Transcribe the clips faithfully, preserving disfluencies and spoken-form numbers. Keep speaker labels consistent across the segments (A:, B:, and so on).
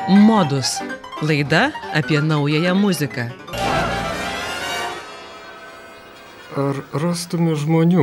A: Modus. Laida apie naująją muziką.
B: Ar rastume žmonių,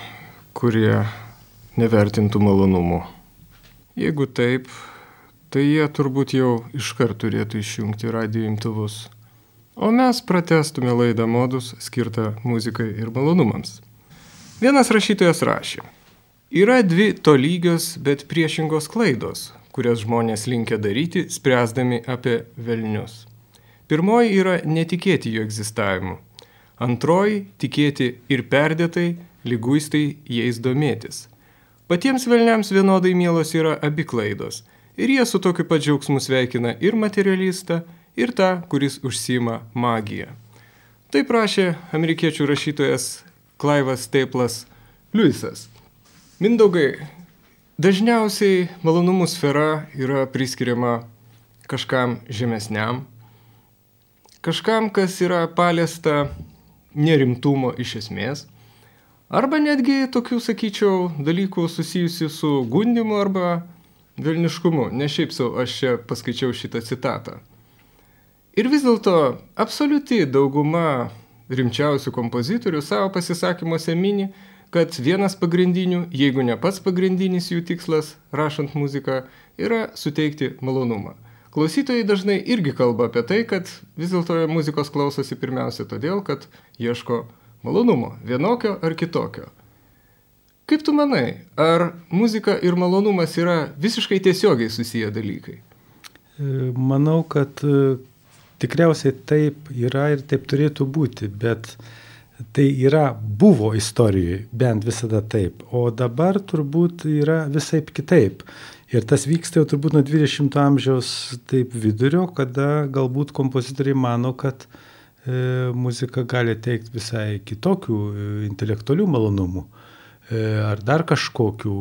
B: kurie nevertintų malonumų? Jeigu taip, tai jie turbūt jau iškart turėtų išjungti radijo imtuvus. O mes pratestume laidą Modus skirtą muzikai ir malonumams. Vienas rašytojas rašė: yra dvi tolygios, bet priešingos klaidos, kurias žmonės linkę daryti, spręsdami apie velnius. Pirmoji yra netikėti jų egzistavimu. Antroji – tikėti ir perdėtai, liguistai jais domėtis. Patiems velniams vienodai mielos yra abi klaidos, ir jie su tokiu pat džiaugsmu sveikina ir materialistą, ir tą, kuris užsiima magiją. Taip rašė amerikiečių rašytojas Clive Staples Lewisas. Mindaugai, dažniausiai malonumų sfera yra priskiriama kažkam žemesniam, kažkam, kas yra paliesta nerimtumo iš esmės, arba netgi tokių, sakyčiau, dalykų susijusių su gundymu arba velniškumu, ne šiaip sau aš čia paskaičiau šitą citatą. Ir vis dėlto absoliuti dauguma rimčiausių kompozitorių savo pasisakymuose mini, kad vienas pagrindinių, jeigu ne pats pagrindinis jų tikslas, rašant muziką, yra suteikti malonumą. Klausytojai dažnai irgi kalba apie tai, kad vis dėlto muzikos klausosi pirmiausia todėl, kad ieško malonumo, vienokio ar kitokio. Kaip tu manai, ar muzika ir malonumas yra visiškai tiesiogiai susiję dalykai?
C: Manau, kad tikriausiai taip yra ir taip turėtų būti, bet tai yra buvo istorijoje, bent visada taip, o dabar turbūt yra visaip kitaip. Ir tas vyksta jau turbūt nuo dvidešimto amžiaus taip vidurio, kada galbūt kompozitoriai mano, kad e, muzika gali teikti visai kitokių e, intelektualių malonumų. E, ar dar kažkokių,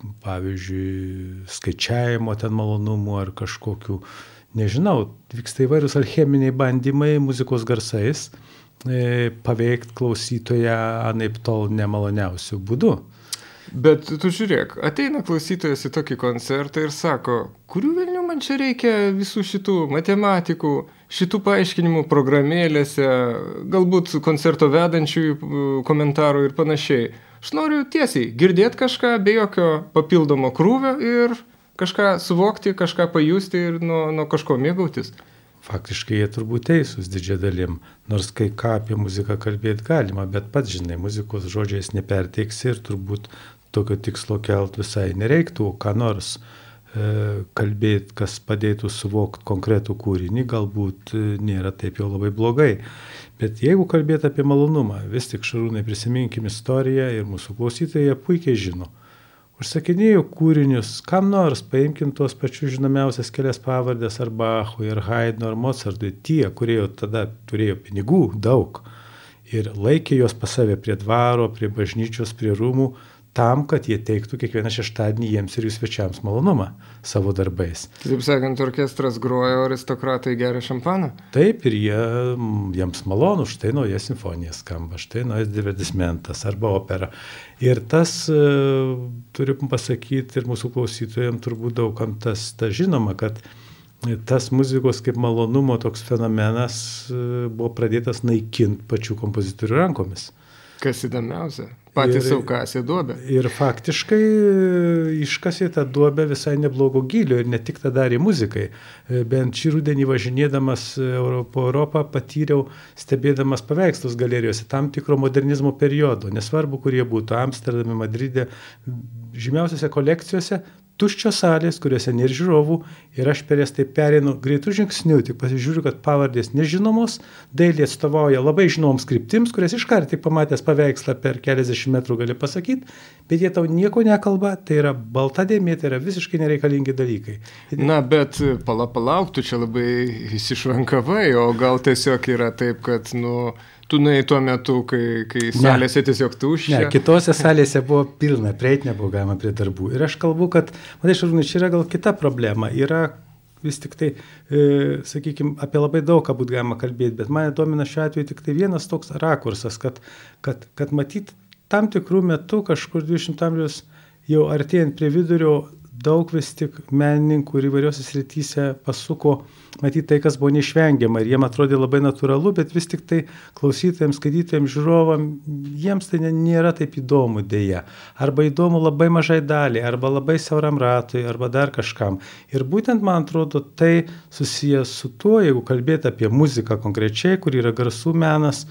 C: pavyzdžiui, skaičiavimo ten malonumų, ar kažkokių, nežinau, vyksta įvairūs alcheminiai bandymai muzikos garsais e, paveikti klausytoją anaip tol nemaloniausių būdų.
B: Bet tu žiūrėk, ateina klausytojas į tokį koncertą ir sako, kurių velnių man čia reikia visų šitų matematikų, šitų paaiškinimų programėlėse, galbūt koncerto vedančiųjų komentarų ir panašiai. Aš noriu tiesiai girdėti kažką be jokio papildomo krūvio ir kažką suvokti, kažką pajusti ir nuo, nuo kažko mėgautis.
C: Faktiškai jie turbūt teisūs didžia dalim, nors kai ką apie muziką kalbėti galima, bet pats, žinai, muzikos žodžiais neperteiksi ir turbūt tokio tikslo kelt visai nereiktų, ką nors e, kalbėti, kas padėtų suvokti konkretų kūrinį, galbūt e, nėra taip jau labai blogai. Bet jeigu kalbėti apie malonumą, vis tik, Šarūnai, prisiminkim istoriją ir mūsų klausytojai puikiai žino. Užsakinėjau kūrinius, kam nors, paimkim tuos pačius žinomiausias kelias pavardės ar Bachui, ar Haydnui, ar Mozartui, tie, kurie jau tada turėjo pinigų daug ir laikė juos pas save prie dvaro, prie bažnyčios, prie rūmų, tam, kad jie teiktų kiekvieną šeštadienį jiems ir jų svečiams malonumą savo darbais.
B: Taip sakant, orkestras groja, aristokratai geria šampaną?
C: Taip, ir jie, jiems malonu, štai nauja simfonija skamba, štai naujas divertismentas arba opera. Ir tas, turiu pasakyti, ir mūsų klausytojams turbūt daugam tas, tas žinoma, kad tas muzikos kaip malonumo toks fenomenas buvo pradėtas naikinti pačių kompozitorių rankomis.
B: Kas įdomiausia, patys savo kasė duobę.
C: Ir faktiškai iškasė tą duobę visai neblogo gylio ir ne tik tą darė muzikai. Bent šį rudenį važinėdamas po Europą patyriau, stebėdamas paveikslus galerijose tam tikro modernizmo periodo, nesvarbu, kurie būtų Amsterdame, Madride, žymiausiose kolekcijose, tuščios salės, kuriuose nėra žiūrovų, ir aš per jas taip pereinu greitų žingsnių, tik pasižiūriu, kad pavardės nežinomos, dailė atstovauja labai žinomoms kryptims, kurias iškart tik pamatęs paveikslą per keliasdešimt metrų gali pasakyti, bet jie tau nieko nekalba, tai yra balta dėmė, tai yra visiškai nereikalingi dalykai.
B: Na, bet pala palauk, tu čia labai įsišvankavai, o gal tiesiog yra taip, kad, nu, tu nuėjai tuo metu, kai, kai salėse tiesiog tuščia.
C: Ne, kitose salėse buvo pilna, prieit nebuvo galima prie darbų. Ir aš kalbu, kad, matai, Šarūnai, čia yra gal kita problema. Yra vis tik tai, e, sakykime, apie labai daug ką būt galima kalbėti, bet mane domina šiuo atveju tik tai vienas toks rakursas, kad, kad, kad matyti tam tikrų metų kažkur dvidešimto amžiaus jau artėjant prie vidurio daug vis tik menininkų ir įvairiose srityse pasuko matyti tai, kas buvo neišvengiama ir jiem atrodė labai natūralu, bet vis tik tai klausytojams, skaitytojams, žiūrovams, jiems tai nėra taip įdomu dėja. Arba įdomu labai mažai daliai, arba labai siauram ratui, arba dar kažkam. Ir būtent, man atrodo, tai susijęs su tuo, jeigu kalbėti apie muziką konkrečiai, kur yra garsų menas,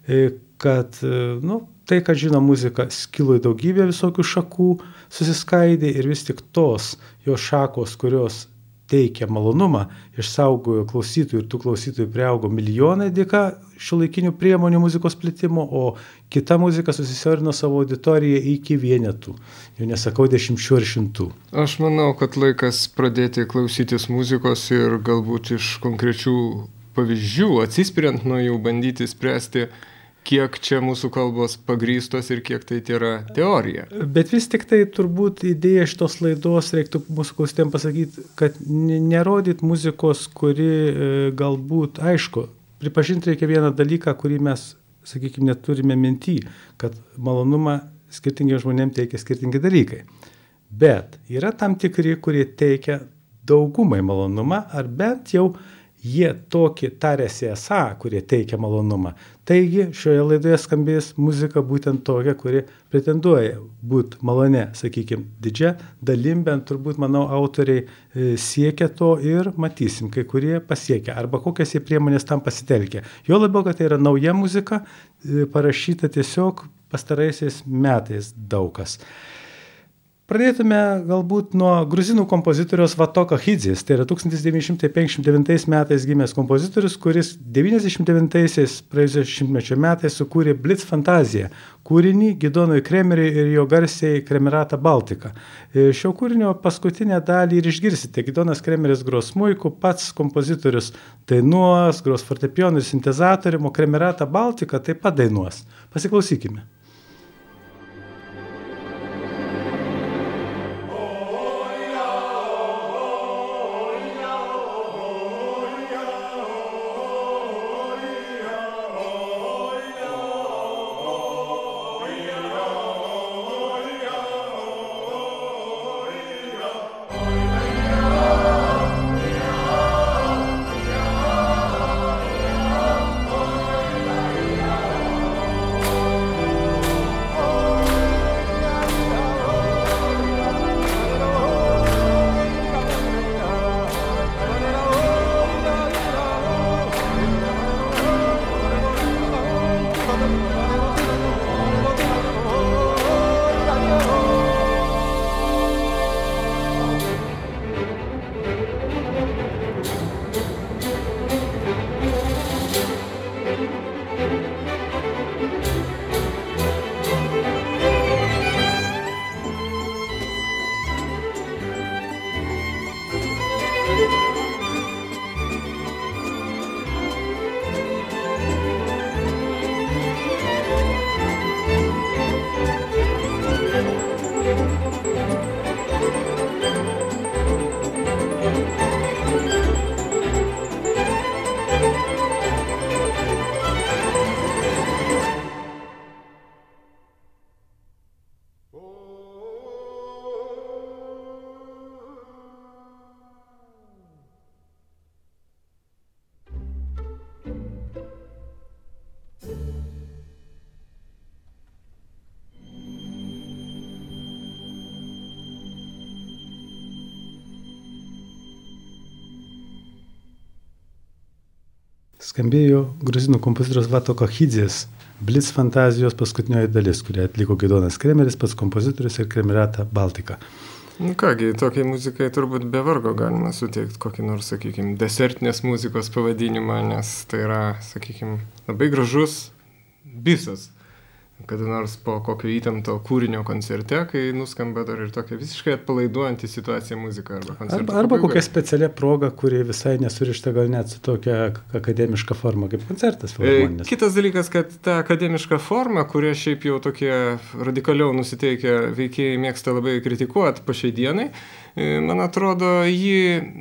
C: kad, nu, tai, kad žino muzika, skilo į daugybę visokių šakų, susiskaidė ir vis tik tos jo šakos, kurios teikia malonumą, išsaugojo klausytojų ir tų klausytojų priaugo milijonai dėka šiuolaikinių priemonių muzikos plitimo, o kita muzika susisiaurino savo auditoriją iki vienetų, jau nesakau dešimčių ar šimtų.
B: Aš manau, kad laikas pradėti klausytis muzikos ir galbūt iš konkrečių pavyzdžių, atsispiriant nuo jų, bandyti spręsti, kiek čia mūsų kalbos pagrįstos ir kiek tai yra teorija.
C: Bet vis tik tai turbūt idėja šitos laidos, reiktų mūsų klausytėm pasakyti, kad nerodyt muzikos, kuri galbūt, aišku, pripažinti reikia vieną dalyką, kurį mes, sakykime, neturime minty, kad malonumą skirtingiems žmonėms teikia skirtingi dalykai. Bet yra tam tikri, kurie teikia daugumai malonumą, ar bent jau jie tokį tarėsi esą, kurie teikia malonumą. Taigi šioje laidoje skambės muzika būtent tokia, kuri pretenduoja būti malone, sakykime, didžia dalim, bent turbūt, manau, autoriai siekia to ir matysim, kai kurie pasiekia, arba kokias jie priemonės tam pasitelkia. Jo labiau, kad tai yra nauja muzika, parašyta tiesiog pastaraisiais metais daugas. Pradėtume galbūt nuo gruzinų kompozitoriaus Vato Kachidzės. Tai yra tūkstantis devyni šimtai penkiasdešimt devintais metais gimęs kompozitorius, kuris devyniasdešimt devintaisiais praėjusio šimtmečio metais sukūrė Blitz fantaziją, kūrinį Gidonui Kremeriui ir jo garsiai Kremerata Baltica. Šio kūrinio paskutinę dalį ir išgirsite. Gidonas Kremeris gros smuiku, pats kompozitorius dainuos, gros fortepijonų ir sintezatorium, o Kremerata Baltica taip pat dainuos. Pasiklausykime. Skambėjo gruzinų kompozitorius Vato Kachidzės Blitz fantazijos paskutinioji dalis, kurią atliko Gidonas Kremeris, pats kompozitorius ir Kremerata Baltica.
B: Nu kągi, tokiai muzikai turbūt be vargo galima suteikti kokį nors, sakykime, desertinės muzikos pavadinimą, nes tai yra, sakykime, labai gražus bisas. Kada nors po kokio įtempto kūrinio koncerte, kai nuskamba dar ir tokia visiškai atpalaiduojanti situacija muzika arba koncerto.
C: Arba, arba kokia specialia proga, kuri visai nesurišta gal net su tokia akademiška forma kaip koncertas filharmoninis.
B: Kitas dalykas, kad ta akademiška forma, kuria šiaip jau tokie radikaliau nusiteikę veikėjai mėgsta labai kritikuoti po šiai dienai, man atrodo, ji,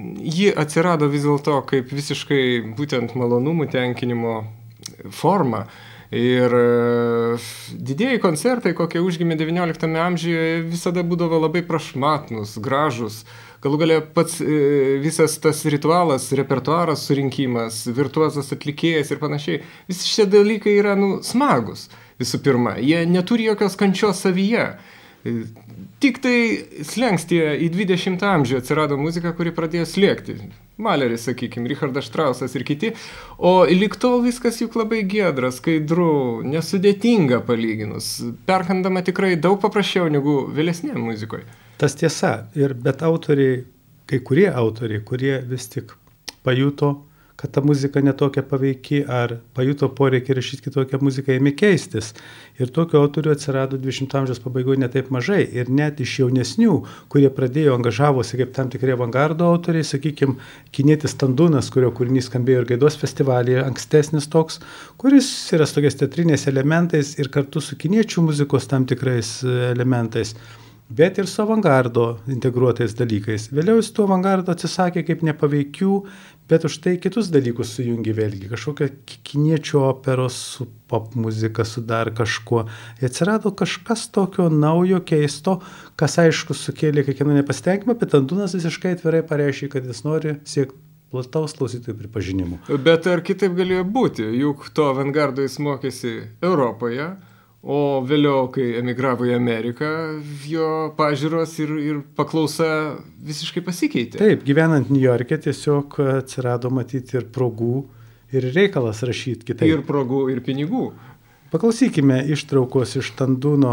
B: ji atsirado vis dėlto kaip visiškai būtent malonumų tenkinimo forma. Ir e, didieji koncertai, kokie užgimė devynioliktame amžiuje, visada būdavo labai prašmatnus, gražus. Galų galia pats e, visas tas ritualas, repertuaras surinkimas, virtuozas atlikėjas ir panašiai, visi šie dalykai yra nu, smagus visų pirma. Jie neturi jokios kančios savyje. Tik tai slengstyje į dvidešimtą amžių atsirado muzika, kuri pradėjo slėgti. Maleris, sakykime, Richardas Štrausas ir kiti. O lig tol viskas juk labai giedra, skaidru, nesudėtinga palyginus. Perkandama tikrai daug paprasčiau negu vėlesnėje muzikoje.
C: Tas tiesa, ir bet autoriai, kai kurie autoriai, kurie vis tik pajuto, kad ta muzika netokia paveiki, ar pajuto poreikį rašyti kitokią muziką, ėmė keistis. Ir tokių autorių atsirado dvidešimto amžiaus pabaigoje netaip mažai. Ir net iš jaunesnių, kurie pradėjo angažavosi kaip tam tikrie avangardo autoriai, sakykime, kinietis Tandunas, kurio kūrinys skambėjo ir Gaidos festivalyje, ankstesnis toks, kuris yra su tokiais teatriniais elementais ir kartu su kiniečių muzikos tam tikrais elementais, bet ir su avangardo integruotais dalykais. Vėliau jis tų avangardo atsisakė kaip nepaveikių, bet už tai kitus dalykus sujungė vėlgi. Kažkokią kiniečių operos su pop muzika, su dar kažkuo. Ir atsirado kažkas tokio naujo, keisto, kas aišku sukėlė kiekvieną nepasitenkinimą, bet Tandunas visiškai atvirai pareiškė, kad jis nori siekti plataus klausytojų pripažinimo.
B: Bet ar kitaip galėjo būti? Juk to avangardo jis mokėsi Europoje, o vėliau, kai emigravo į Ameriką, jo pažiūros ir, ir paklausa visiškai pasikeitė.
C: Taip, gyvenant Niujorke tiesiog atsirado matyti ir progų, ir reikalas rašyti kitaip.
B: Ir progų, ir pinigų.
C: Paklausykime ištraukos iš Tanduno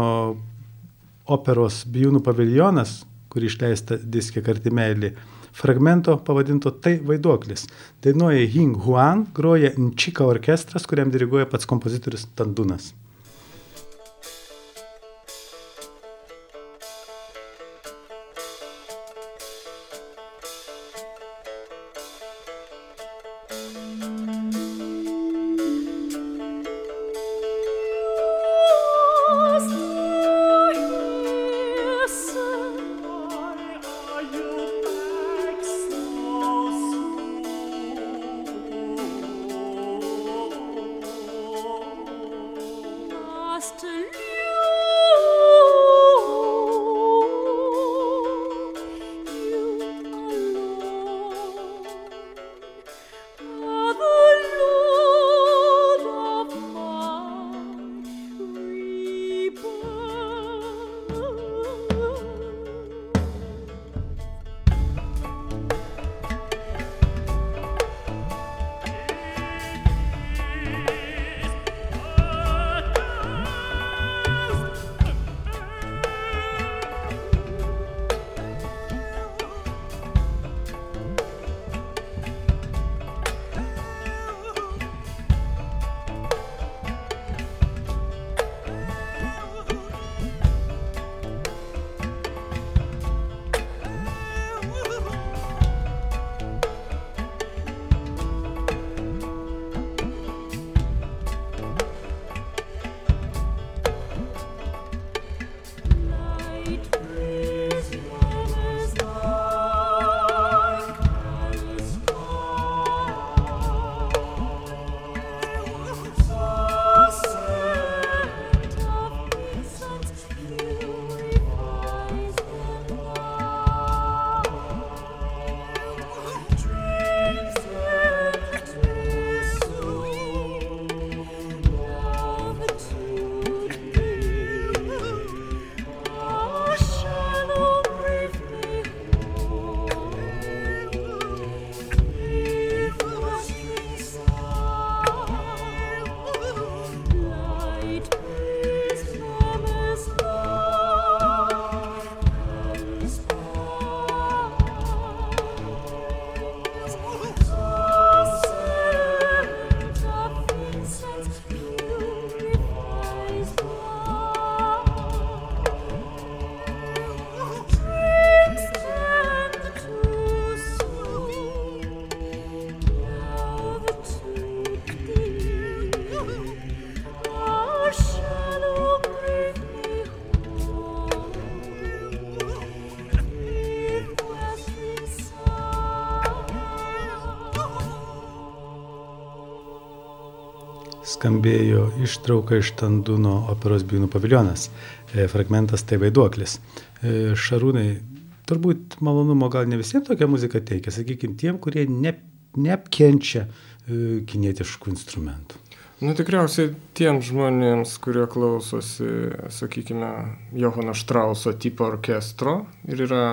C: operos Bijūnų paviljonas, kuri išleista diske Karti meilė. Fragmento pavadinto Tai vaiduoklis. Dainuoja Ying Huang, groja Nčika orkestras, kuriam diriguoja pats kompozitorius Tandunas. skambėjo ištrauka iš Tanduno operos Bijūnų paviljonas. Fragmentas Tai vaiduoklis. Šarūnai, turbūt malonumo gal ne visiems tokia muzika teikia, sakykime, tiem, kurie ne, neapkenčia kinietiškų instrumentų.
B: Nu, tikriausiai tiems žmonėms, kurie klausosi, sakykime, Johano Štrauso tipo orkestro ir yra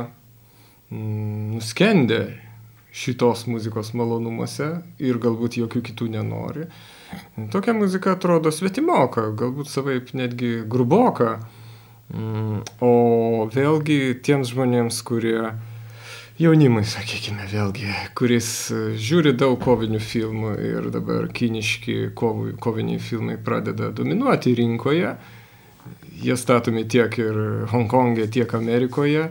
B: mm, nuskendę šitos muzikos malonumuose ir galbūt jokių kitų nenori. Tokia muzika atrodo svetimoka, galbūt savaip netgi gruboka. O vėlgi tiems žmonėms, kurie jaunimui, sakykime, vėlgi, kuris žiūri daug kovinių filmų ir dabar kiniški kovų, koviniai filmai pradeda dominuoti rinkoje, jie statomi tiek ir Hongkonge, tiek Amerikoje.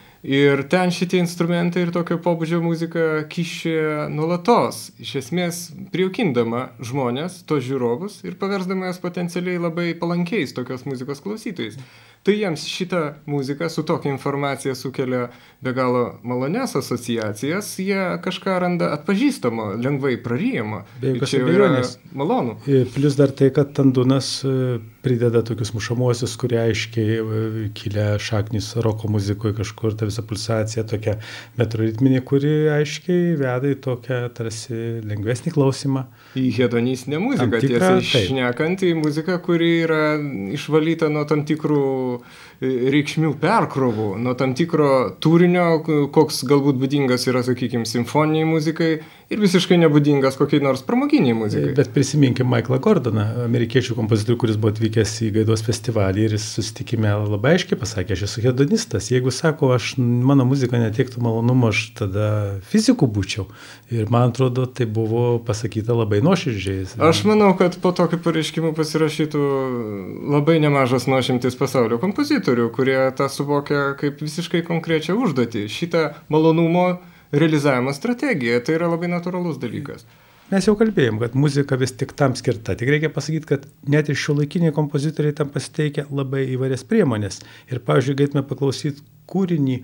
B: Ir ten šitie instrumentai ir tokio pobūdžio muzika kišė nuolatos, iš esmės prijaukindama žmonės, tos žiūrovus ir paversdama jas potencialiai labai palankiais tokios muzikos klausytojais. Tai jiems šitą muziką su tokia informacija sukelia be galo malonias asociacijas, jie kažką randa atpažįstamo, lengvai praryjamo.
C: Be jokios
B: čia jau yra malonu.
C: Plius dar tai, kad Tandunas prideda tokius mušamuosius, kurie aiškiai kilę šaknys roko muzikoje kažkur, ta visa pulsacija tokia metroritminė, kuri aiškiai veda į tokią tarsi lengvesnį klausimą.
B: Į hedonistinę muziką, tiesiai šnekant, į muziką, kuri yra išvalyta nuo tam tikrų reikšmių perkrovų, nuo tam tikro turinio, koks galbūt būdingas yra, sakykime, simfoniniai muzikai ir visiškai nebūdingas kokiai nors pramoginiai muzikai.
C: Bet prisiminkime Michaelą Gordoną, amerikiečių kompozitorių, kuris buvo atvykęs į Gaidos festivalį ir jis susitikime labai aiškiai pasakė, aš esu hedonistas. Jeigu sako, aš, mano muzika neteiktų malonumo, aš tada fiziku būčiau. Ir man atrodo, tai buvo pasakyta labai nuoširdžiai.
B: Aš manau, kad po tokiu pareiškimu pasirašytų labai nemažas nuošimtis pasaulio kompozitorių, kurie tą suvokia kaip visiškai konkrečią užduotį. Šitą malonumo realizavimo strategiją, tai yra labai natūralus dalykas.
C: Mes jau kalbėjom, kad muzika vis tik tam skirta. Tik reikia pasakyti, kad net ir šiuolaikiniai kompozitoriai tam pasiteikia labai įvairias priemonės. Ir, pavyzdžiui, galėtume paklausyti kūrinį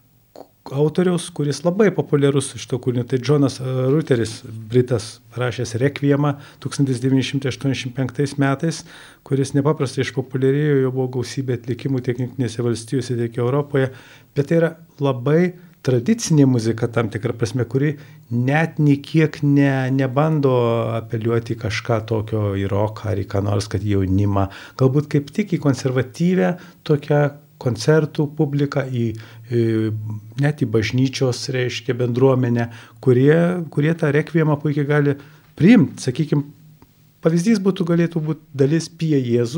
C: autoriaus, kuris labai populiarus iš to kūrinio. Tai Džonas Ruteris, britas, rašęs Rekviemą tūkstantis devyni šimtai aštuoniasdešimt penktais metais, kuris nepaprastai išpopuliarėjo, jo buvo gausybė atlikimų tiek Jungtinėse valstijose, tiek Europoje. Bet tai yra labai tradicinė muzika tam tikrą prasme, kuri net niekiek ne, nebando apeliuoti kažką tokio į roką ar į ką nors, kad jaunimą, galbūt kaip tik į konservatyvę tokią koncertų publiką, į, į, net į bažnyčios, reiškia, bendruomenę, kurie, kurie tą rekviemą puikiai gali priimti. Sakykime, pavyzdys būtų galėtų būti dalis Pie Jėzų,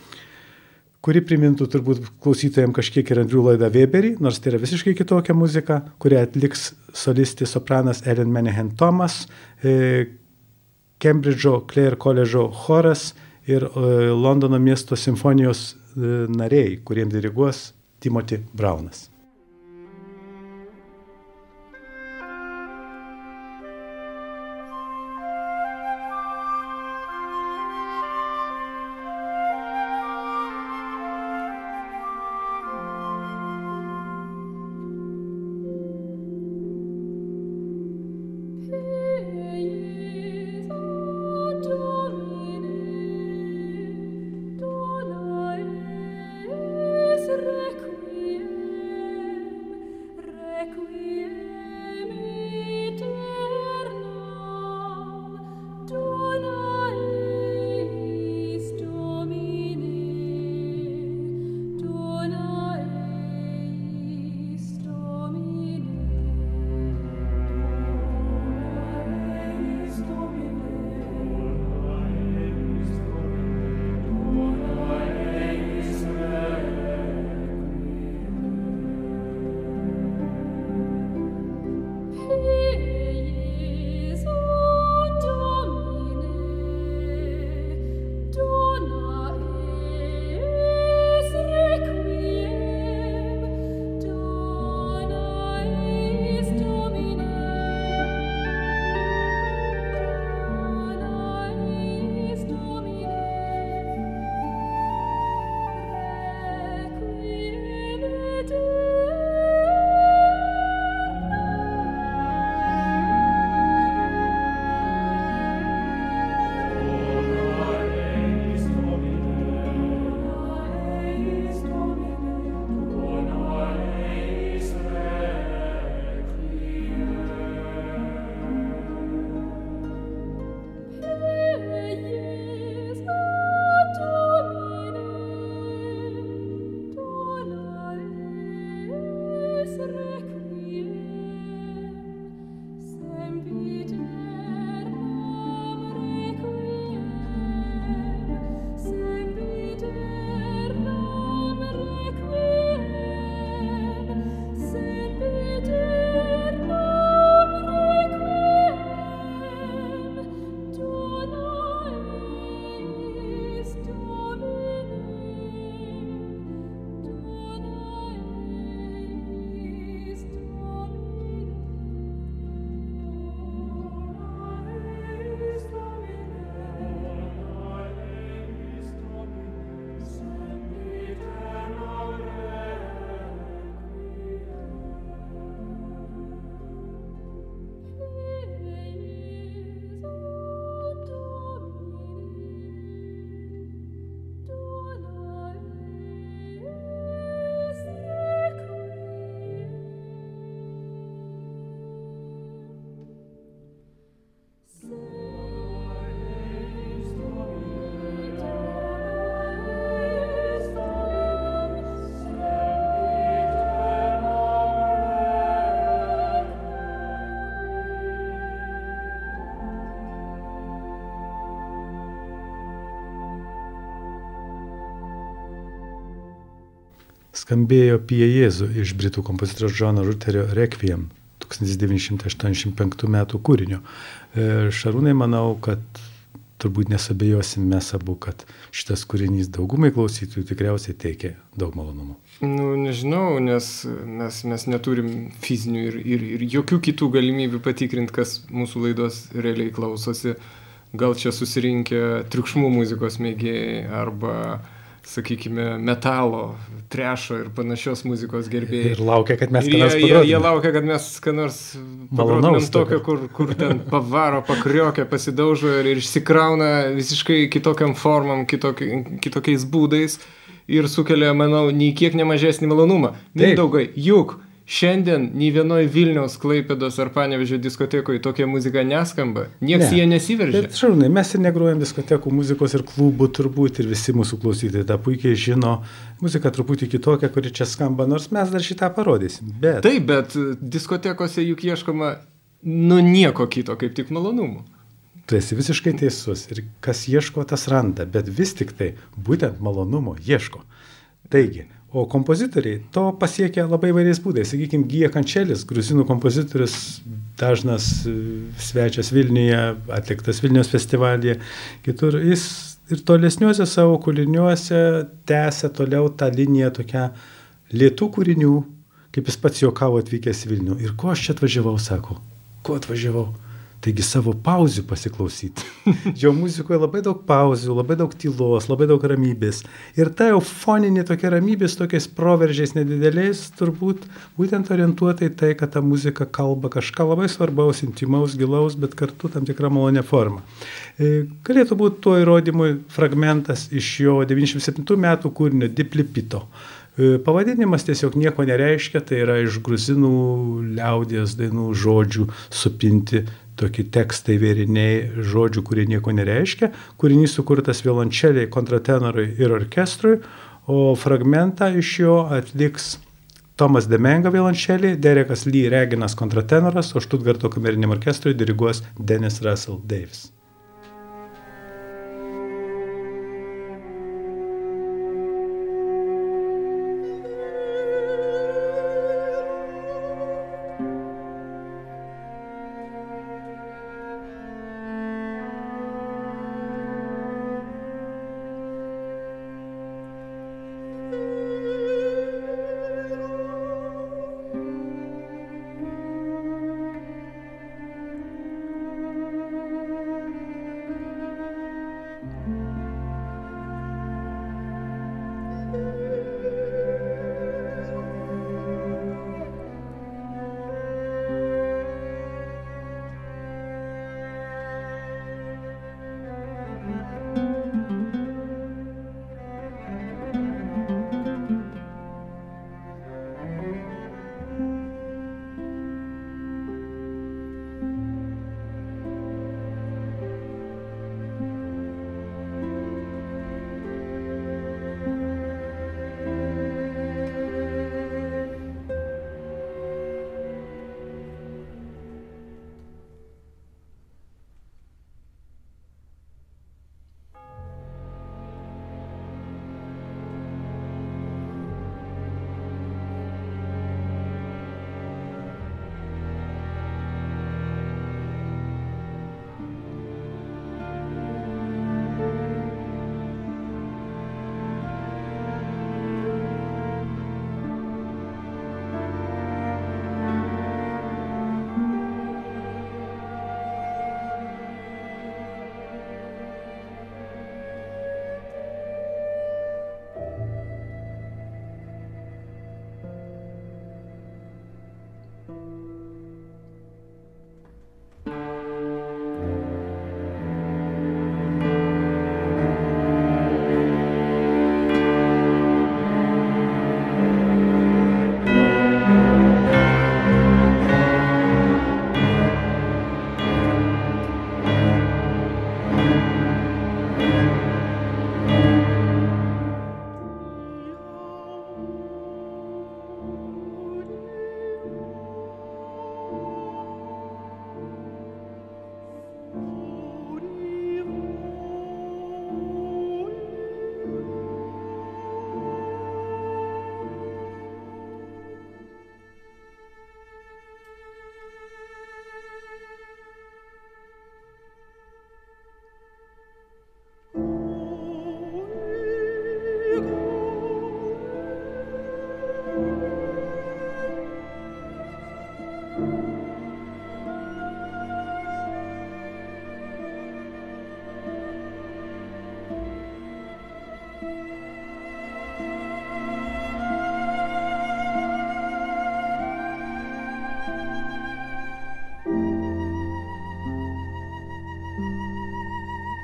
C: kuri primintų turbūt klausytojams kažkiek ir Andrew Lloyd Webberį, nors tai yra visiškai kitokia muzika, kurią atliks solistė sopranas Ellen Menahem Thomas, e, Cambridge'o Clare College'o choras ir e, Londono miesto simfonijos e, nariai, kuriems diriguos Timothy Brownas.
D: Requiem
C: skambėjo Pie Jėzu iš britų kompozitoriaus Džono Ruterio Requiem tūkstantis devyni šimtai aštuoniasdešimt penktų metų kūrinio. Šarūnai, manau, kad turbūt nesabejosim mes abu, kad šitas kūrinys daugumai klausytojų tikriausiai teikia daug malonumų.
B: Nu, nežinau, nes mes, mes neturim fizinių ir, ir, ir jokių kitų galimybių patikrinti, kas mūsų laidos realiai klausosi. Gal čia susirinkę triukšmų muzikos mėgėjai arba, sakykime, metalo, trešo ir panašios muzikos gerbėjai.
C: Ir laukia, kad mes
B: ką nors pagrotumėm. Jie, jie laukia, kad mes ką nors pagrotumėm tokio, kur, kur ten pavaro, pakriokia, pasidaužo ir išsikrauna visiškai kitokiam formam, kitoki, kitokiais būdais ir sukelia, manau, nei kiek nemažesnį malonumą. Mindaugai, juk šiandien nei vienoj Vilniaus, Klaipėdos ar Panevėžio diskotekoje tokia muzika neskamba. Nieks ne. Jie nesiveržia. Bet
C: Šarūnai, mes ir negrojam diskotekų muzikos ir klubų turbūt ir visi mūsų klausytojai tą puikiai žino. Muzika truputį kitokia, kuri čia skamba, nors mes dar šitą parodysim. Bet...
B: Taip, bet diskotekose juk ieškoma nu nieko kito, kaip tik malonumų.
C: Tu esi visiškai teisus ir kas ieško, tas randa, bet vis tik tai būtent malonumo ieško. Taigi, o kompozitoriai to pasiekia labai įvairiais būdais. Sakykime, Gija Kančelis, gruzinų kompozitorius, dažnas svečias Vilniuje, atliktas Vilniaus festivalyje, kitur. Jis ir tolesniuose savo kūriniuose tęsia toliau tą liniją tokią lėtų kūrinių, kaip jis pats juokavo atvykęs į Vilnių. Ir ko aš čia atvažiavau, sako, ko atvažiavau? Taigi savo pauzių pasiklausyti. Jo muzikoje labai daug pauzių, labai daug tylos, labai daug ramybės. Ir ta eufoninė tokia ramybės, tokiais proveržiais nedideliais, turbūt būtent orientuota į tai, kad ta muzika kalba kažką labai svarbaus, intimaus, gilaus, bet kartu tam tikrą malonę formą. Galėtų būti tuo įrodymui fragmentas iš jo devyniasdešimt septintų metų kūrinio Diplipito. Pavadinimas tiesiog nieko nereiškia, tai yra iš gruzinų liaudies dainų žodžių supinti tokie tekstai, vėriniai, žodžių, kurie nieko nereiškia. Kūrinys sukurtas violončeliai, kontratenorui ir orkestrui, o fragmentą iš jo atliks Tomas Demenga violončeliai, Derekas Lee Reginas kontratenoras, o Štutgarto kameriniam orkestrui diriguos Dennis Russell Davis.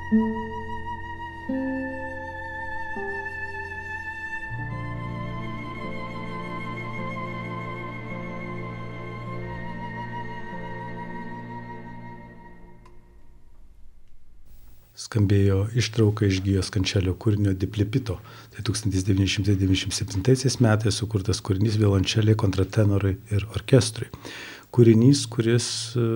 C: Skambėjo ištrauka iš Gijos Kančelio kūrinio Diplipito. Tai tūkstantis devyni šimtai devyniasdešimt septintaisiais metais sukurtas kūrinys violončelei, kontratenorui ir orkestrui. Kūrinys, kuris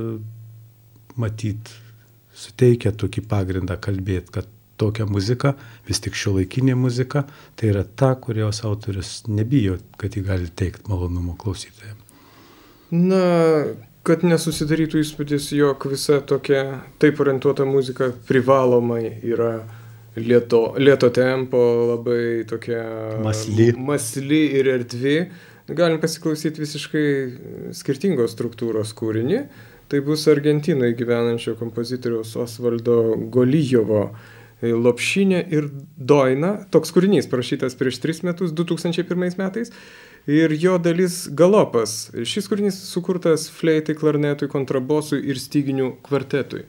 C: matyt suteikia tokį pagrindą kalbėti, kad tokia muzika, vis tik šiuolaikinė muzika, tai yra ta, kurios autorius nebijo, kad jį gali teikti malonumo klausytojams.
B: Na, kad nesusidarytų įspūdis, jog visa tokia taip orientuota muzika privalomai yra lėto, lėto tempo, labai tokia
C: masli.
B: masli ir erdvi. Galim pasiklausyti visiškai skirtingos struktūros kūrinį. Tai bus Argentinoje gyvenančio kompozitoriaus Osvaldo Golijovo Lopšinė ir Doina. Toks kūrinys parašytas prieš tris metus, du tūkstančiai pirmais metais. Ir jo dalis galopas. Šis kūrinys sukurtas fleitai, klarnetui, kontrabosui ir styginių kvartetui.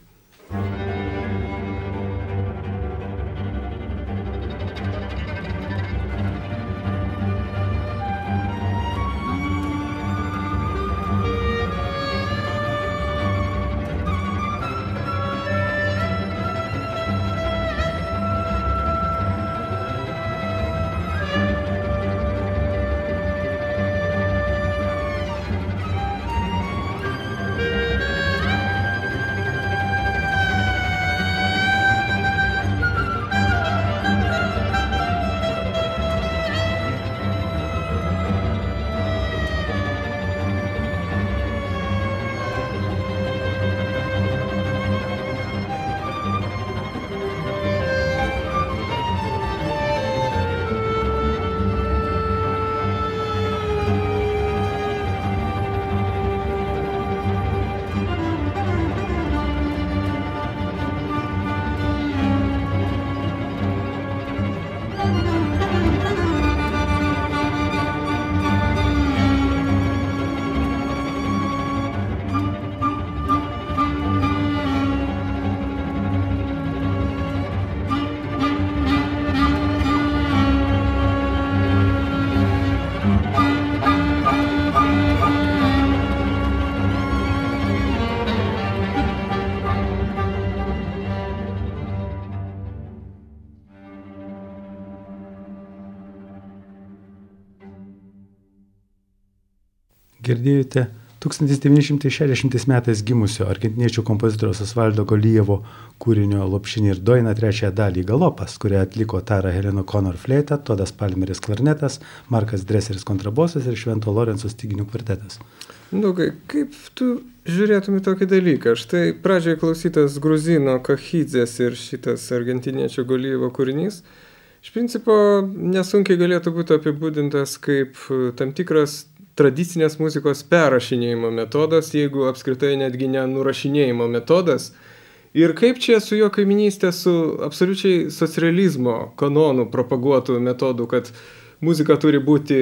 C: Girdėjote tūkstantis devyni šimtai šešiasdešimtais metais gimusio argentiniečių kompozitoriaus Osvaldo Golijevo kūrinio Lopšinė ir Doina trečiąją dalį Galopas, kurią atliko Tara Helena Connor fleita, Todas Palmeris klarnetas, Markas Dreseris kontrabosas ir Švento Lorenco styginių kvartetas.
B: Daugai, kaip tu žiūrėtum į tokį dalyką? Štai pradžioje klausytas gruzino Kachidzės ir šitas argentiniečio Golijevo kūrinys iš principo nesunkiai galėtų būti apibūdintas kaip tam tikras tradicinės muzikos perrašinėjimo metodas, jeigu apskritai netgi ne nurašinėjimo metodas. Ir kaip čia su jo kaiminystė su absoliučiai socrealizmo kanonų propaguotų metodų, kad muzika turi būti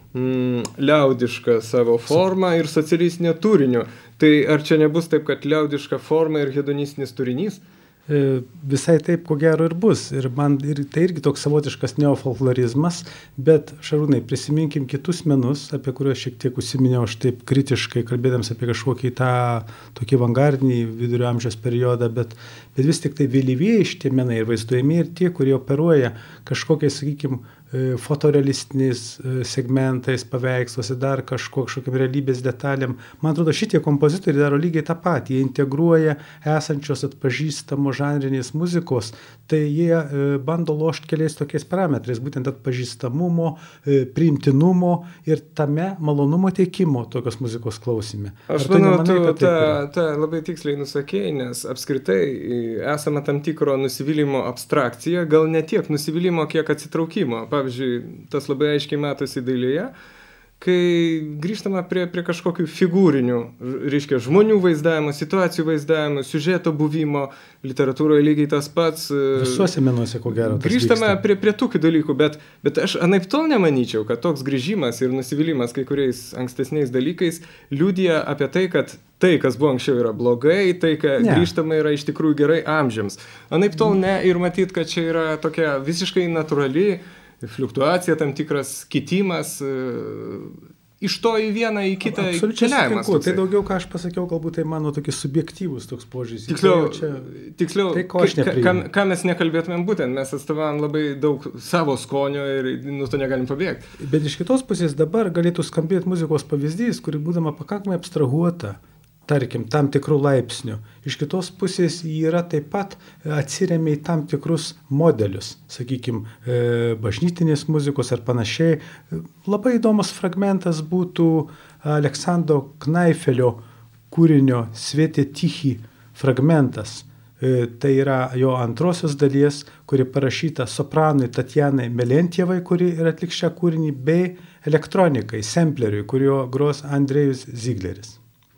B: mm, liaudiška savo forma ir socialistinė turiniu. Tai ar čia nebus taip, kad liaudiška forma ir hedonistinis turinys?
C: Visai taip, ko gero ir bus. Ir man ir, tai irgi toks savotiškas neofolklorizmas, bet Šarūnai, prisiminkim kitus menus, apie kuriuos šiek tiek užsiminiau aš taip kritiškai, kalbėdams apie kažkokį tą tokį avangardinį vidurio amžiaus periodą, bet, bet vis tik tai vėlyvieji šitie menai ir vaizduojami ir tie, kurie operuoja kažkokiais, sakykime, fotorealistiniais segmentais, paveiksluose, dar kažko, kažkokiam realybės detalėm. Man atrodo, šitie kompozitoriai daro lygiai tą patį. Jie integruoja esančios atpažįstamos žanrinės muzikos, tai jie e, bando lošti keliais tokiais parametrais, būtent atpažįstamumo, e, priimtinumo ir tame malonumo teikimo tokios muzikos klausime.
B: Aš manau, tu tą, tą labai tiksliai nusakėjai, nes apskritai esama tam tikro nusivylimo abstrakcija, gal ne tiek nusivylimo, kiek atsitraukimo. Pavyzdžiui, tas labai aiškiai matosi dailėje, kai grįžtama prie, prie kažkokių figūrinių, reiškia, žmonių vaizdavimo, situacijų vaizdavimo, siužeto buvimo, literatūroje lygiai tas pats.
C: Visuose menuose, ko gero.
B: Grįžtame prie, prie tokių dalykų, bet, bet aš anaip tol nemanyčiau, kad toks grįžimas ir nusivylimas kai kuriais ankstesniais dalykais liudija apie tai, kad tai, kas buvo anksčiau, yra blogai, tai, kad ne. Grįžtama yra iš tikrųjų gerai amžiams. Anaip tol ne, ir matyt, kad čia yra tokia visiškai natūrali fluktuacija, tam tikras kitimas, iš to į vieną, į kitą keliavimas.
C: Tai daugiau, ką aš pasakiau, galbūt tai mano tokis subjektyvus toks požiūris.
B: Tiksliau,
C: čia,
B: tiksliau
C: tai ko aš nepriimu.
B: Ką, ką mes nekalbėtumėm būtent, mes atstovavom labai daug savo skonio ir nuo to negalim pabėgti.
C: Bet iš kitos pusės dabar galėtų skambėti muzikos pavyzdys, kuri būdama pakankamai abstrahuota, tarkim, tam tikrų laipsnių. Iš kitos pusės jį yra taip pat atsiremia į tam tikrus modelius, sakykime, bažnytinės muzikos ar panašiai. Labai įdomus fragmentas būtų Aleksandro Knaifelio kūrinio Svetė Tichi fragmentas. Tai yra jo antrosios dalies, kuri parašyta sopranui Tatjanai Melentjevai, kuri ir atliks šią kūrinį, bei elektronikai, sempleriui, kurio gros Andrejus Zigleris.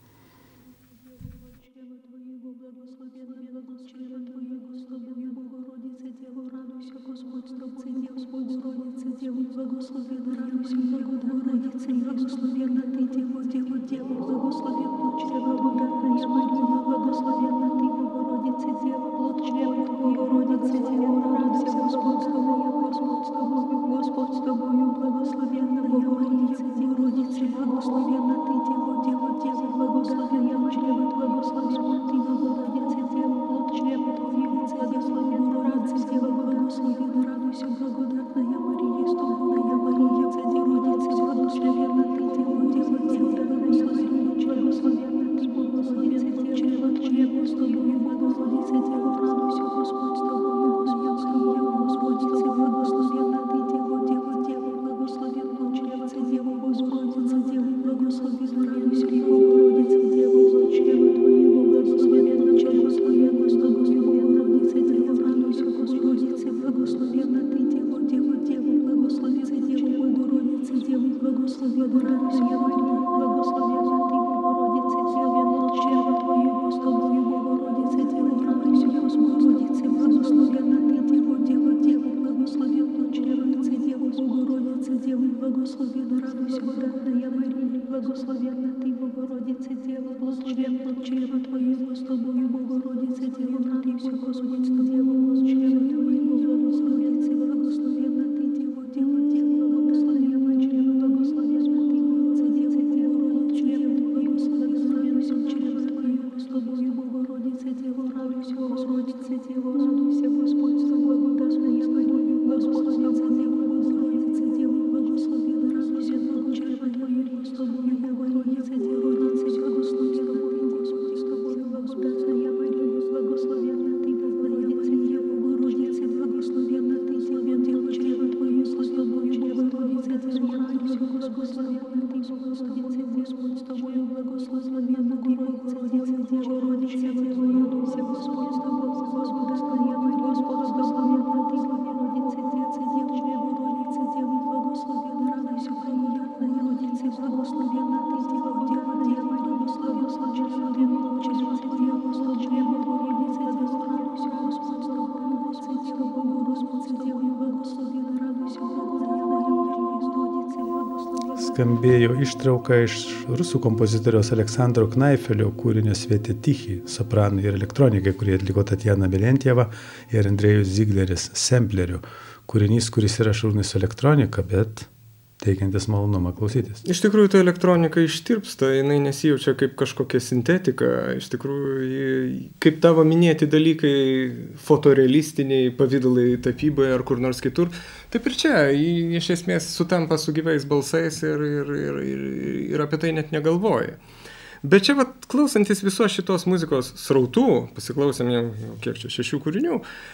C: Skambėjo ištrauka iš rusų kompozitoriaus Aleksandro Knaifelio kūrinio Svetė Tichi, sopranai ir elektronikai, kurie atliko Tatjana Melentjeva ir Andrejus Zigleris sempleriu. Kūrinys, kuris yra šaunus su elektronika, bet teikiantis malonumą klausytis.
B: Iš tikrųjų, ta elektronika ištirpsta, jinai nesijaučia kaip kažkokia sintetika, iš tikrųjų, kaip tavo minėti dalykai, fotorealistiniai pavydalai tapyboje ar kur nors kitur, taip ir čia, iš esmės sutampa su gyvais balsais ir, ir, ir, ir, ir apie tai net negalvoja. Bet čia, vat, klausantis visos šitos muzikos srautų, pasiklausėm jau, kiek čia, šešių kūrinių,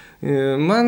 B: man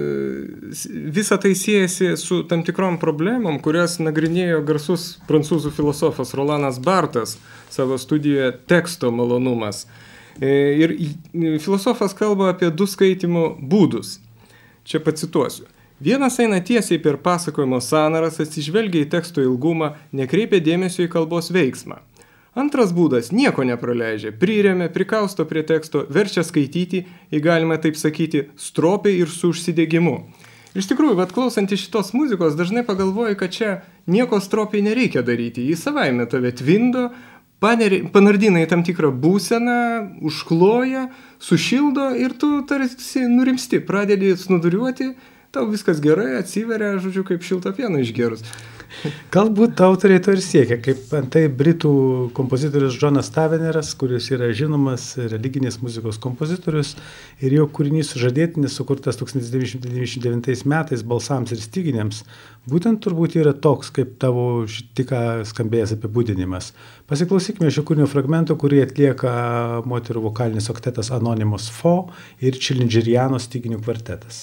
B: visą tai siejasi su tam tikrom problemom, kurias nagrinėjo garsus prancūzų filosofas Rolanas Bartas savo studijoje Teksto malonumas. Ir filosofas kalba apie du skaitymo būdus. Čia pacituosiu. Vienas eina tiesiai per pasakojimo sąnaras, atsižvelgia į teksto ilgumą, nekreipia dėmesio į kalbos veiksmą. Antras būdas nieko nepraleidžia, priremia, prikausto prie teksto, verčia skaityti, jei galima taip sakyti, stropiai ir su užsidegimu. Iš tikrųjų, vat klausantys šitos muzikos, dažnai pagalvoju, kad čia nieko stropiai nereikia daryti. Jis savaime tave tvindo, paneri, panardina į tam tikrą būseną, užkloja, sušildo ir tu tarsi nurimsti, pradedi snuduriuoti, tau viskas gerai, atsiveria, žodžiu, kaip šilto pieno išgerus.
C: Galbūt autoriai to ir siekia, kaip antai britų kompozitorius Džonas Taveneras, kuris yra žinomas religinės muzikos kompozitorius ir jo kūrinys Sužadėtinis, sukurtas tūkstantis devyni šimtai devyniasdešimt devintais metais balsams ir styginiams, būtent turbūt yra toks, kaip tavo tik skambėjęs apibūdinimas. Pasiklausykime šio kūrinio fragmento, kurį atlieka moterų vokalinis oktetas Anonymous Fo ir Čilindžiriano styginių kvartetas.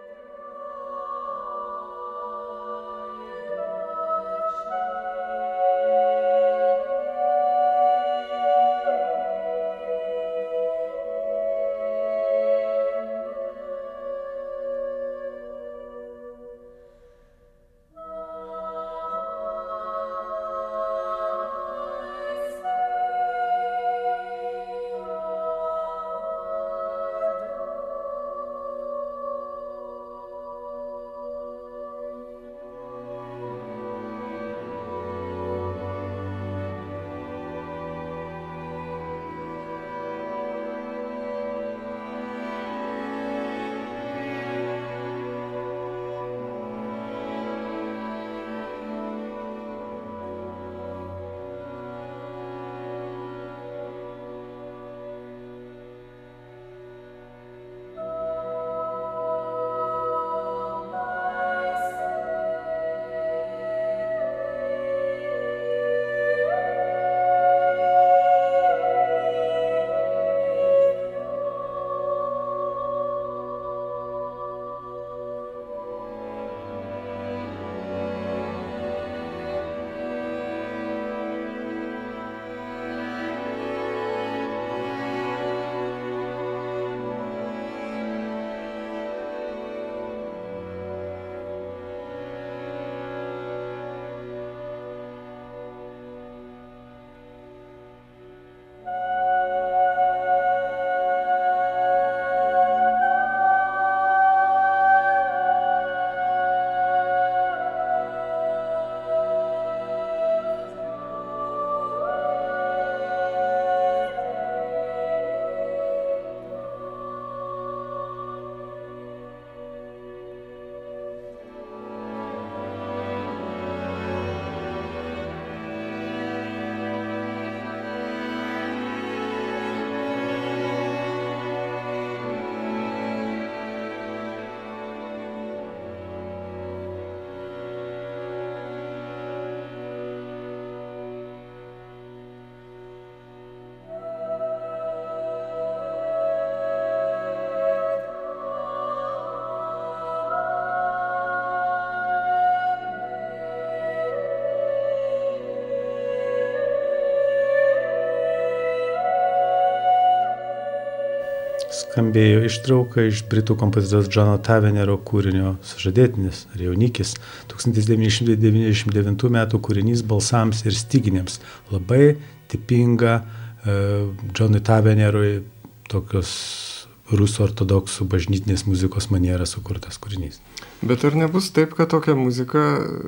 C: Skambėjo ištrauka iš britų kompozitoriaus Džono Tavenero kūrinio Sužadėtinis ar Jaunikis, tūkstantis devyni šimtai devyniasdešimt devintų metų kūrinys balsams ir styginiams. Labai tipinga uh, Džonui Tavenerui tokios rusų ortodoksų bažnytinės muzikos maniera sukurtas kūrinys.
B: Bet ar nebus taip, kad tokia muzika,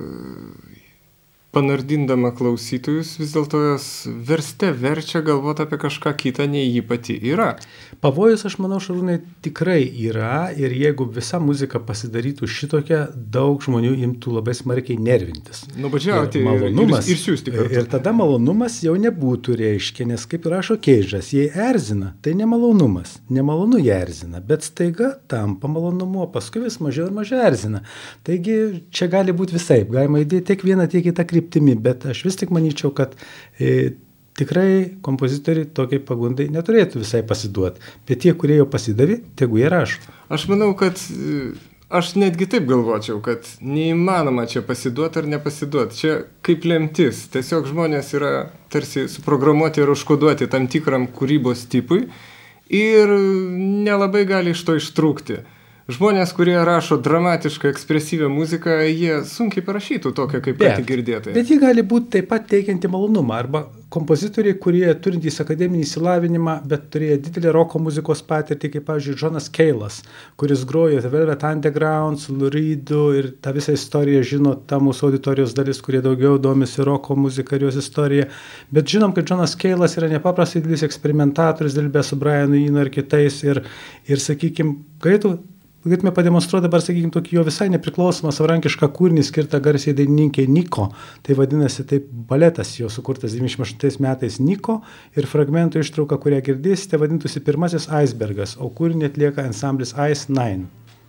B: panardindama klausytojus, vis dėlto jos verste verčia galvoti apie kažką kitą, nei jį pati yra?
C: Pavojus, aš manau, Šarūnai, tikrai yra ir jeigu visa muzika pasidarytų šitokia, daug žmonių imtų labai smarkiai nervintis.
B: Nuobodžiauti ir,
C: malonumas,
B: ir, ir siūsti kartu.
C: Ir tada malonumas jau nebūtų reiškia, nes kaip rašo Keidžas, jei erzina, tai nemalonumas, nemalonu jie erzina, bet staiga tampa malonumu, paskui vis mažiau ir mažiau erzina. Taigi čia gali būti visaip, galima įdėti tiek vieną, tiek kitą kryptimį, bet aš vis tik manyčiau, kad e, tikrai kompozitoriai tokiai pagundai neturėtų visai pasiduoti, bet tie, kurie jau pasidavė, tegu jie rašo.
B: Aš manau, kad aš netgi taip galvočiau, kad neįmanoma čia pasiduoti ar nepasiduoti. Čia kaip lemtis. Tiesiog žmonės yra tarsi suprogramuoti ir užkoduoti tam tikram kūrybos tipui ir nelabai gali iš to ištrūkti. žmonės, kurie rašo dramatišką, ekspresyvią muziką, jie sunkiai parašytų tokią, kaip ką tik girdėtai.
C: Bet ji gali būti taip pat teikianti malonumą. Arba kompozitoriai, kurie turintys akademinį išsilavinimą, bet turėjo didelį roko muzikos patirtį, kaip, pavyzdžiui, Jonas Cale'as, kuris grojo The Velvet Underground su Lou Reedu ir tą visą istoriją žino ta mūsų auditorijos dalis, kurie daugiau domisi roko muzika ir jos istorija. Bet žinom, kad Jonas Cale'as yra nepaprastai didelis eksperimentatorius, dirbęs su Brianu Eno ir kitais ir, ir sakykim, galėtų Galėtume pademonstruoti dabar, sakykime, tokį jo visai nepriklausomą savarankišką kūrinį skirtą garsiai dainininkei Niko. Tai vadinasi taip baletas jo sukurtas devyniasdešimt aštuntais metais Niko ir fragmento ištrauka, kurią girdėsite, vadintųsi Pirmasis icebergas, o kūrinį atlieka ansamblis Ice Nine.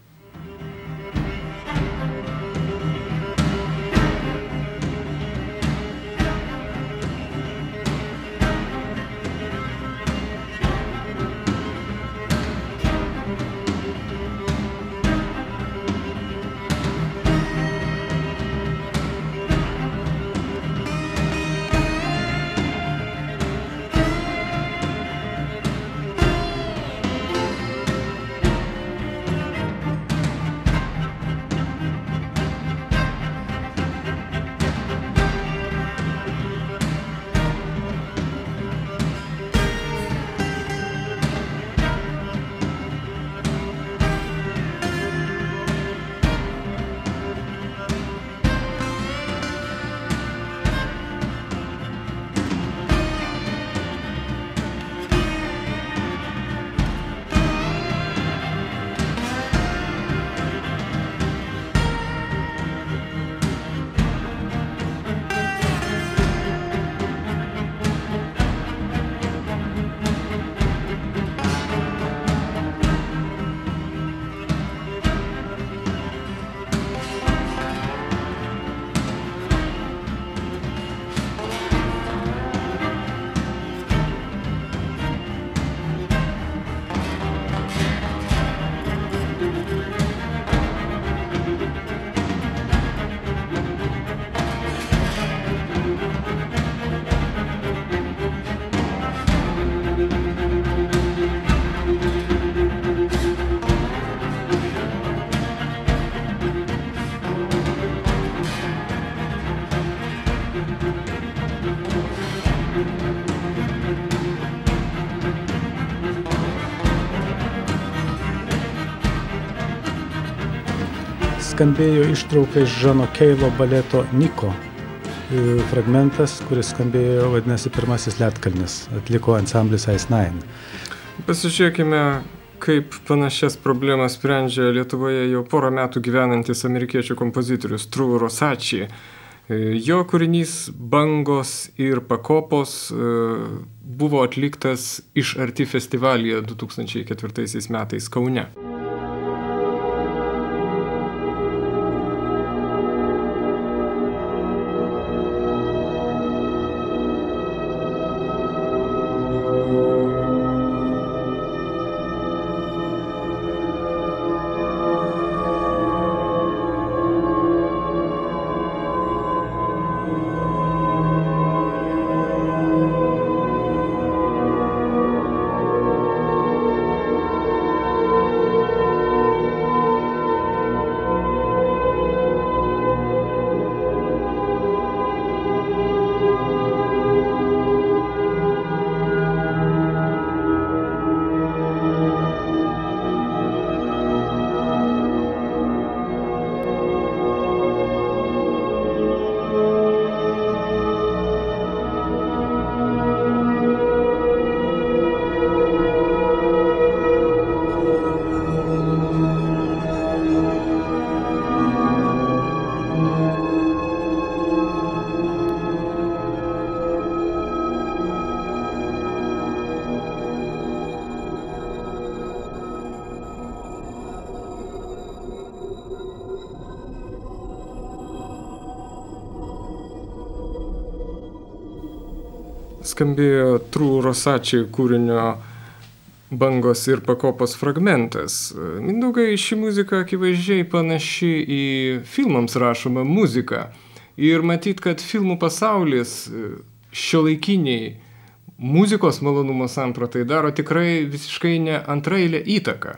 C: Skambėjo ištrauka iš Johno Cale'o baleto Niko. Fragmentas, kuris skambėjo, vadinasi, Pirmasis ledkalnis, atliko ansamblis Ice Nine.
B: Pasižiūrėkime, kaip panašias problemas sprendžia Lietuvoje jau porą metų gyvenantis amerikiečių kompozitorius True Rosacci. Jo kūrinys Bangos ir pakopos buvo atliktas iš arti festivalyje du tūkstančiai ketvirtaisiais metais Kaune. Skambėjo True Rosacci kūrinio Bangos ir pakopos fragmentas. Mindaugai, ši muzika akivaizdžiai panaši į filmams rašomą muziką. Ir matyt, kad filmų pasaulis šiuolaikiniai muzikos malonumo sampratai daro tikrai visiškai ne antraeilę įtaką.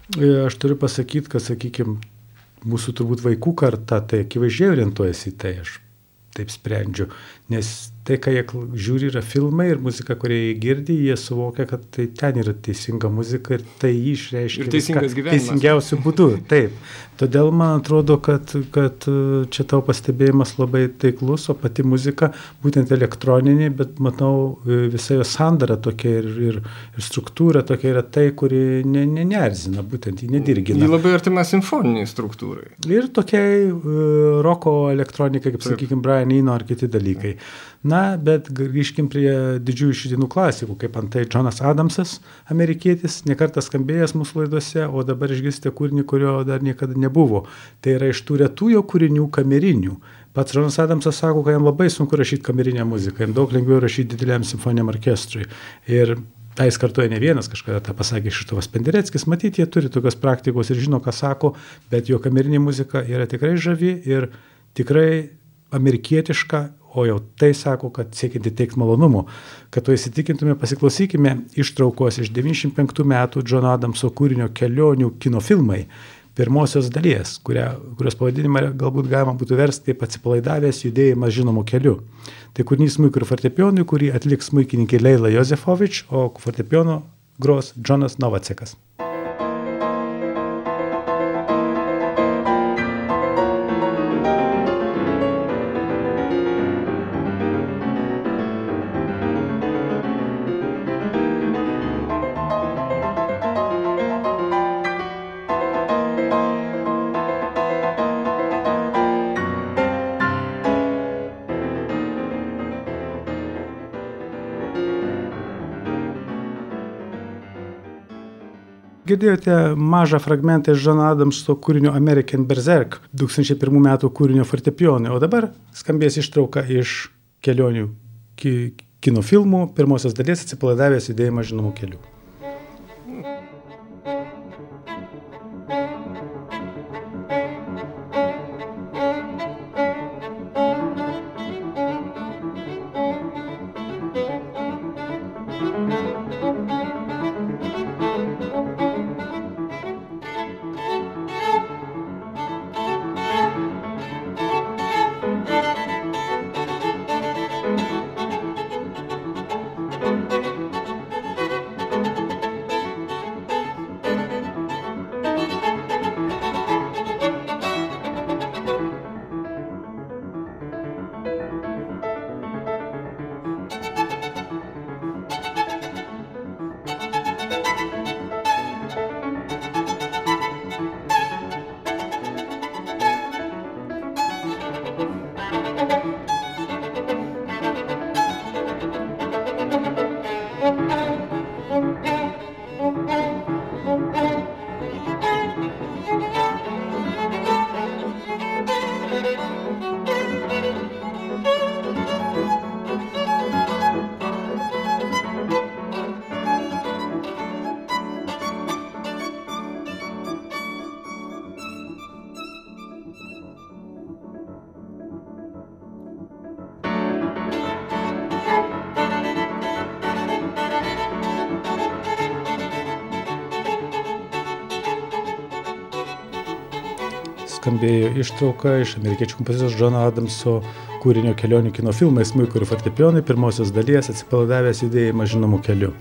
C: Aš turiu pasakyti, kad, sakykime, mūsų turbūt vaikų karta, tai akivaizdžiai orientuojasi į tai, aš taip sprendžiu, nes tai, ką jie žiūri, yra filmai ir muzika, kurią jie girdi, jie suvokia, kad tai ten yra teisinga muzika ir tai jį išreiškia
B: ir teisingas gyvenimas.
C: Teisingiausiu būdu. Taip. Todėl man atrodo, kad, kad čia tavo pastebėjimas labai taiklus, o pati muzika, būtent elektroninė, bet matau, visa jo sandara tokia ir, ir, ir struktūra tokia yra tai, kuri ne, ne, neerzina, būtent jį nedirgina.
B: Ji labai artima simfoniniai struktūrai.
C: Ir tokiai uh, roko elektronikai, kaip sakykime, Brian Eno ar kiti dalykai. Na, bet grįžkim prie didžiųjų šių dienų klasikų, kaip antai Džonas Adamsas, amerikietis, nekartą skambėjęs mūsų laidose, o dabar išgirsite kūrinį, kurio dar niekada nebuvo. Tai yra iš tų retų jo kūrinių kamerinių. Pats Džonas Adamsas sako, kad jam labai sunku rašyti kamerinę muziką, jam daug lengviau rašyti dideliam simfoniniam orkestrui. Ir tai jis kartuoja ne vienas, kažkada tą pasakė Kšištofas Pendereckis, matyti, jie turi tokios praktikos ir žino, ką sako, bet jo kamerinė muzika yra tikrai žavi ir tikrai amerikietiška, o jau tai sako, kad siekianti teikti malonumo. Kad to įsitikintume, pasiklausykime ištraukos iš devyniasdešimt penktų metų Džono Adamso kūrinio Kelionių kinofilmai, pirmosios dalies, kurią, kurios pavadinimą galbūt galima būtų versti kaip Atsipalaidavęs judėjimas žinomu keliu. Tai kūrinys smuikui ir fortepijonui, kurį atliks smuikininkė Leila Jozefovič, o fortepijono gros Džonas Novacekas. Girdėjote mažą fragmentą iš Džono Adamso kūrinio American Berserk, du tūkstančiai pirmų metų kūrinio fortepijonui, o dabar skambės ištrauka iš Kelionių ki, kino filmų pirmosios dalies Atsipalaidavęs judėjimas žinomu keliu. Skambėjo ištrauka iš amerikiečių kompozitoriaus Džono Adamso kūrinio Kelionių kino filmai smuikui ir fortepijonui pirmosios dalies Atsipalaidavęs judėjimas žinomu keliu.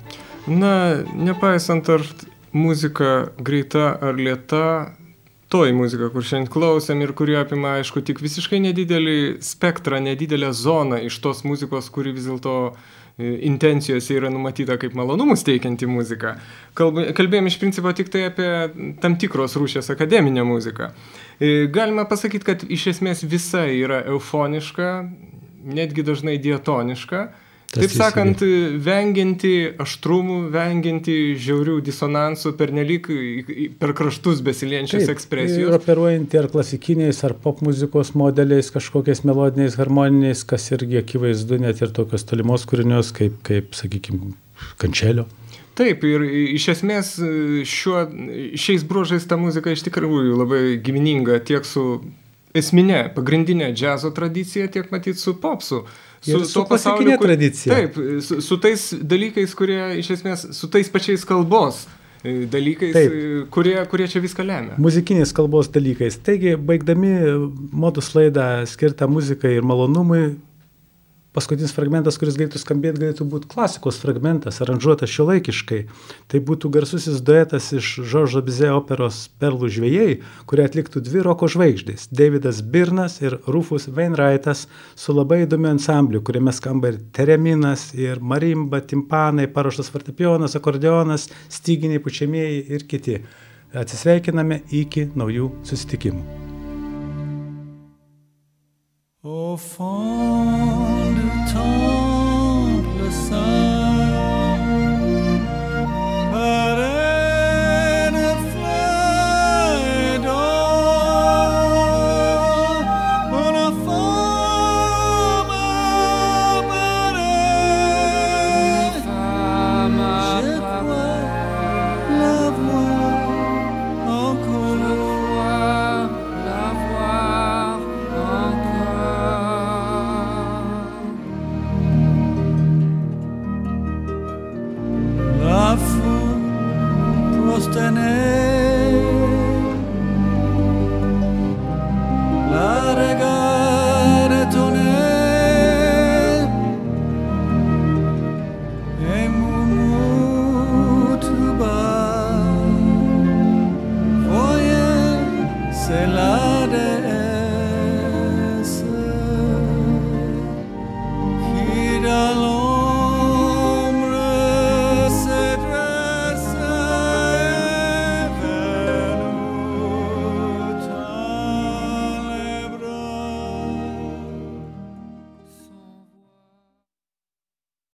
B: Na, nepaisant ar muzika greita ar lėta, toji muzika, kur šiandien klausėm ir kuri apima, aišku, tik visiškai nedidelį spektrą, nedidelę zoną iš tos muzikos, kuri vis dėlto intencijose yra numatyta kaip malonumus teikianti muzika. Kalbėjom iš principo tik tai apie tam tikros rūšies akademinę muziką. Galima pasakyti, kad iš esmės visa yra eufoniška, netgi dažnai diatoniška. Tas Taip sakant, vengianti aštrumų, vengianti žiaurių disonansų, pernelyg per kraštus besilienčios ekspresijos.
C: Ir operuojanti ar klasikiniais, ar pop muzikos modeliais, kažkokiais melodiniais, harmoniniais, kas irgi akivaizdu net ir tokios tolimos kūrinios, kaip, kaip sakykime, Kančelio.
B: Taip, ir iš esmės šiuo, šiais bruožais ta muzika iš tikrųjų labai giminynga tiek su esminė, pagrindinė džiazo tradicija, tiek matyt su popsu.
C: Su, su klasikinė
B: kur,
C: tradicija.
B: Taip, su, su tais dalykais, kurie iš esmės, su tais pačiais kalbos dalykais,
C: Taip.
B: kurie, kurie čia viską lemia.
C: Muzikinės kalbos dalykais. Taigi, baigdami modus laidą skirtą muzikai ir malonumui, paskutinis fragmentas, kuris galėtų skambėti, galėtų būti klasikos fragmentas, aranžuotas šiuolaikiškai. Tai būtų garsusis duetas iš Žoržo Bizet operos Perlų žvejai, kurie atliktų dvi roko žvaigždės – Davidas Byrnas ir Rufus Wainwrightas su labai įdomiu ansambliu, kuriame skamba ir tereminas, ir marimba, timpanai, paruoštas fortepijonas, akordeonas, styginiai, pučiamieji ir kiti. Atsisveikiname iki naujų susitikimų.
D: Au fond du temple saint, par une fleur d'or, une femme apparaît. Je crois la voir encore. La voir La foule prosternée